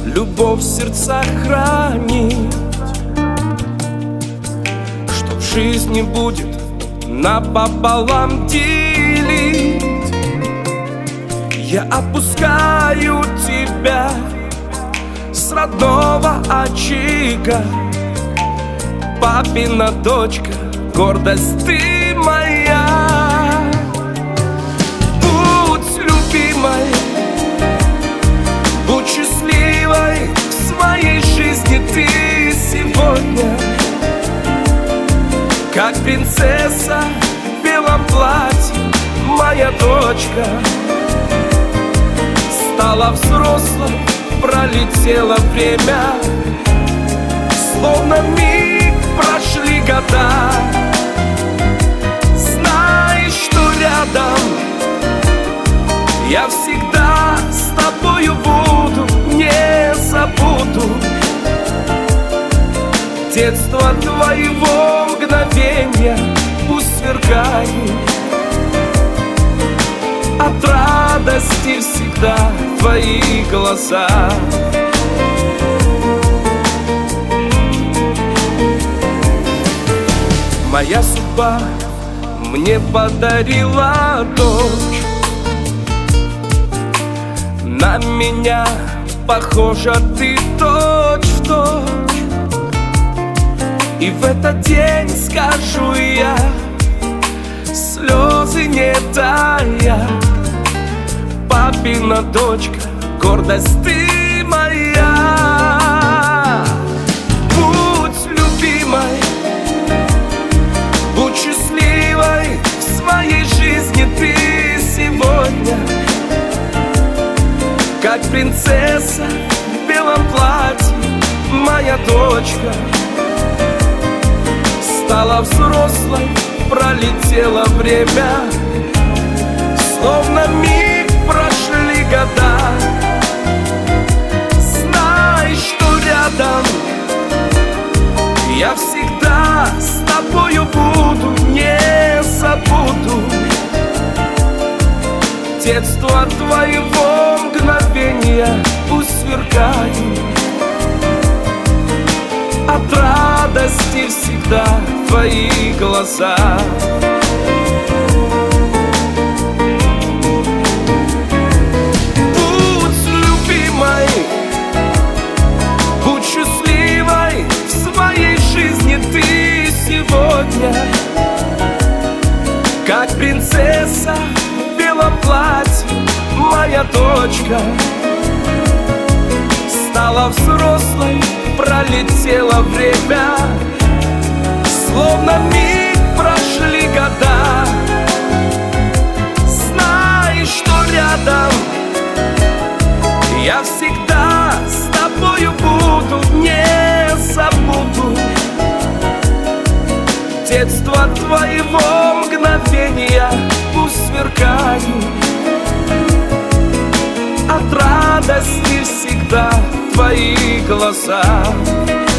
любовь в сердцах хранить, что в жизни будет напополам делить. Я отпускаю тебя с родного очага, папина дочка, гордость ты моя. Будь любимой, будь счастливой в своей жизни ты сегодня, как принцесса в белом платье, моя дочка. Стала взрослой, пролетело время, словно миг прошли года. Знай, что рядом я всегда с тобою буду, не забуду детство твоего мгновения, пусть сверкают от радости всегда твои глаза. Моя судьба мне подарила дочь, на меня похожа ты точь-в-точь. И в этот день скажу я, слезы не тая, папина дочка, гордость ты моя. Будь любимой, будь счастливой в своей жизни ты сегодня, как принцесса в белом платье, моя дочка. Стала взрослой, пролетело время, словно миг прошли года. Знай, что рядом я всегда с тобою буду, не забуду детство твоего мгновения, пусть сверкают от радости всегда твои глаза. Будь любимой, будь счастливой в своей жизни ты сегодня, как принцесса в белом платье, моя дочка. Стала взрослой, пролетело время, словно миг прошли года. Знай, что рядом я всегда с тобою буду, не забуду детство твоего мгновения, пусть сверкают от радости всегда твои глаза.